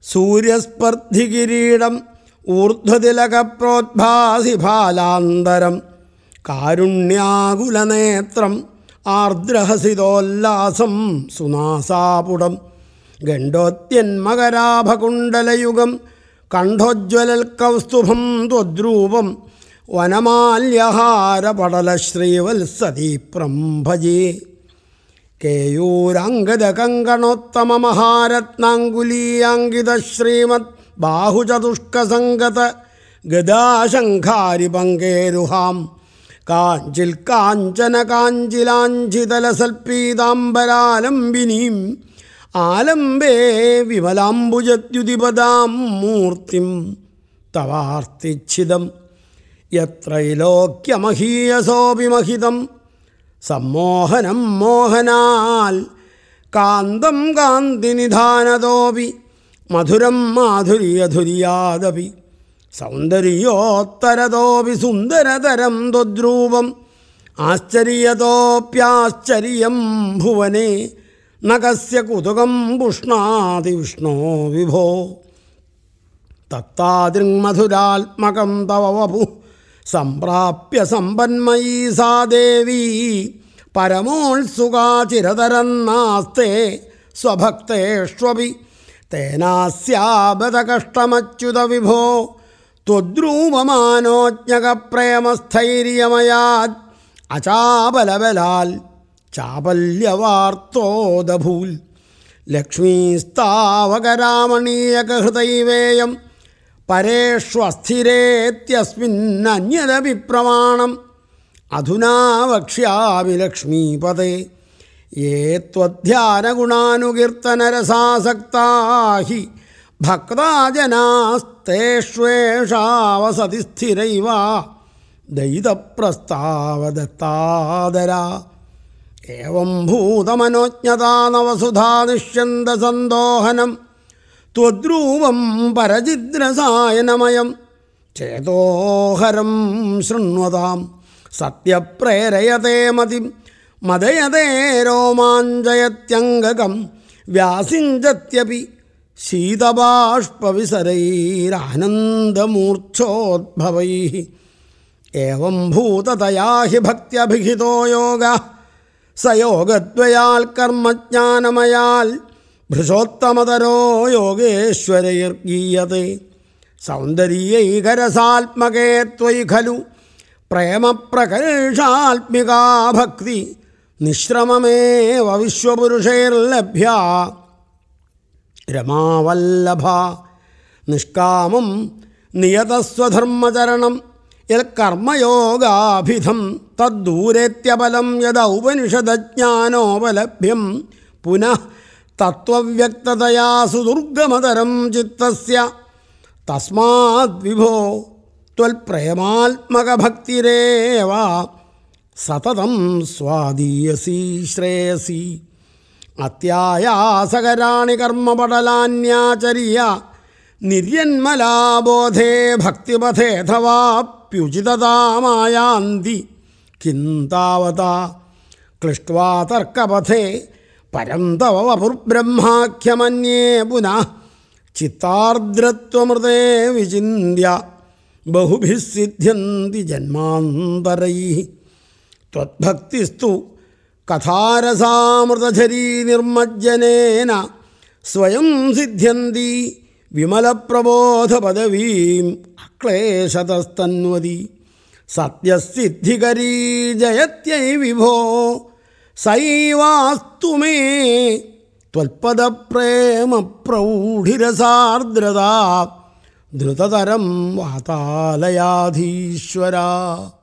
സൂര്യസ്പർദ്ധികിരീടം ഊർധ്വതിലകപ്രോദ്ഭാസി ഫാലാന്തരം കാരുണ്യാകുലനേത്രം ആർദ്രഹസിതോല്ലാസം സുനാസാപുടം ഗണ്ഡോത്യന്മകരാഭകുണ്ടലയുഗം കണ്ഠോജ്വലൽക്കൗസ്തുഭം ത്വദ്രൂപം വനമാല്യഹാരപടലശ്രീവത്സദീപ്രം ഭജേ. കേയൂരാംഗദകങ്കണോത്തമമഹാരത്നാങ്കുലീയാങ്കിതശ്രീമത് ബാഹുചതുഷ്കസംഗത ഗദാശങ്കാരിപങ്കേരുഹാം കാഞ്ചിൽ കാഞ്ചന കാഞ്ചിലാഞ്ചിതലസൽപീതാംബരാലംബിനീം ആലംബേ വിമലാംബുജദ്യുതിപദാം മൂർത്തിം തവാർത്തിച്ഛിദം യത്രൈലോക്യമഹീയസോപിമഹിതം സമ്മോഹനം മോഹനാൽ കാന്തം കാന്തിനിധാനതോപി മധുരം മാധുര്യധുര്യാദപി സൗന്ദര്യോത്തരതോപി സുന്ദരതരം ത്വദ്രൂപം ആശ്ചര്യതോപ്യാശ്ചര്യം ഭുവനെ ന കസ്യ കുതുകം പുഷ്ണാതി വിഷ്ണോ വിഭോ. തത്താദൃങ്മധുരാത്മകം തവ വപു സംപ്രാപ്യ സമ്പന്മയീ സാ ദേവീ പരമോത്സുകാ ചിരതരം നാസ്തേ സ്വഭക്തേഷ്വപി തേനാസ്യാബത കഷ്ടമച്യുത വിഭോ. ത്വദ്രൂപമാനോജ്ഞകപ്രേമസ്ഥൈര്യമയാത് അചാപലബലാൽ ചാപല്യവാർത്തോദഭൂൽ. ലക്ഷ്മീസ്താവകരാമണീയകഹൃദൈവേയം പരേഷ്വസ്ഥിരേത്യസ്മിന്നന്യദപി പ്രമാണം. അധുനാ വക്ഷ്യാമി ലക്ഷ്മീപദേ യേ ത്വധ്യാനഗുണാനുകീർത്തനരസാസക്താ ഹി ഭക്താജനാസ്തേഷ്വേഷാവസതി സ്ഥിരൈവ ദയിതപ്രസ്താവദത്താദരാ. ഏവം ഭൂതമനോജ്ഞതാ നവസുധാ നിഷ്യന്തസന്തോഹനം ത്വദ്രൂപം പരജിദ്രസായനമയം ചേതോഹരം ശൃണ്വതാം. സത്യപ്രേരയതേ മതിം മദയതേ രോമാഞ്ചയത്യംഗകം വ്യാസിഞ്ചത്യപി ശീതബാഷ്പവിസരൈരാനന്ദമൂർച്ഛോദ്ഭവൈഃ. ഏവം ഭൂതതയാ ഹി ഭക്ത്യഭിഹിതോ യോഗഃ സ യോഗദ്വയാൽ കർമ്മജ്ഞാനമയാൽ ഭൃശോത്തമതരോ യോഗേശ്വരൈർഗീയത്തെ. സൗന്ദര്യൈകരസാത്മകേ ത്വയി ഖലു പ്രേമപ്രകർഷാത്മികാ ഭക്തി നിശ്രമമേവ വിശ്വപുരുഷൈർലഭ്യ രമാവല്ലഭ. നിഷ്കാമം നിയതസ്വധർമ്മചരണം യൽകർമ്മയോഗാഭിധം തദ്ദൂരേത്യബലം യദൗപനിഷദജ്ഞാനോപലഭ്യം പുനഃ തത്വവ്യക്തതയാ സുദുർഗമതരം ചിത്തസ്യ. തസ്മാദ് വിഭോ ത്വൽപ്രേമാത്മകഭക്തിരേവ സതതം സ്വാദീയസി ശ്രേയസി. അത്യായാസകരാണി കർമ്മപടലാന്യാചര്യ നിര്യന്മലാബോധേ ഭക്തിപഥേഥവാപ്യുചിതതാമായാന്തി. കിം താവതാ ക്ലിഷ്ട്വാ തർക്കപഥേ പരം തവ വപുർബ്രഹ്മാഖ്യമന്യേ പുനഃ ചിത്താർദ്രത്വമൃതേ വിചിന്യ ബഹുഭിഃ സിദ്ധ്യന്തി ജന്മാന്തരൈഃ. ത്വദ്ഭക്തിസ്തു കഥാരസാമൃതധരീ നിർമ്മജ്ജനേന സ്വയം സിദ്ധ്യന്തി വിമലപ്രബോധപദവീം അക്ലേശതസ്തന്വതി. സത്യസിദ്ധികരീ ജയത്यै വിഭോ സൈവാസ്തു മേ ത്വൽപദപ്രേമപ്രൗഢിരസാർദ്രതാ ധൃതതരം വാതാലയാധീശ്വര.